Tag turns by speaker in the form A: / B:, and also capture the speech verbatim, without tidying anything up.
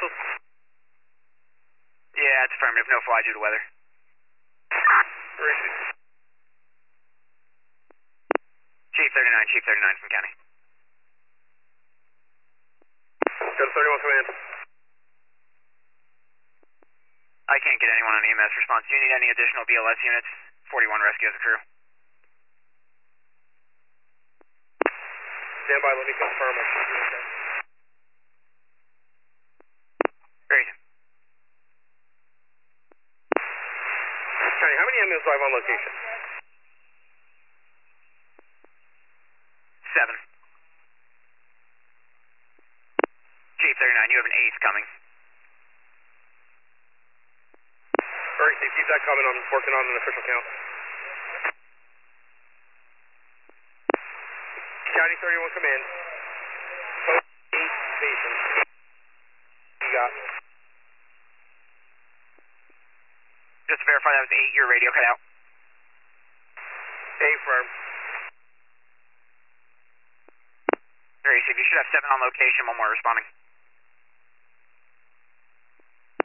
A: vessels?
B: Yeah, it's affirmative. No fly due to weather.
A: Where is he?
B: Chief thirty-nine, Chief thirty-nine from County.
A: Go to thirty-one command.
B: I can't get anyone on E M S response. Do you need any additional B L S units? forty-one rescue as a crew.
A: Stand by, let me confirm. I should be okay.
B: Very good.
A: County, how many ambulances do I have on location?
B: Seven. Chief thirty-nine, you have an eighth coming.
A: Very safe, keep that coming. I'm working on an official count. County thirty-one command. Post eight patients. You got.
B: Just to verify that was eight, your radio cut out.
A: A firm.
B: Very safe, you should have seven on location, one more responding.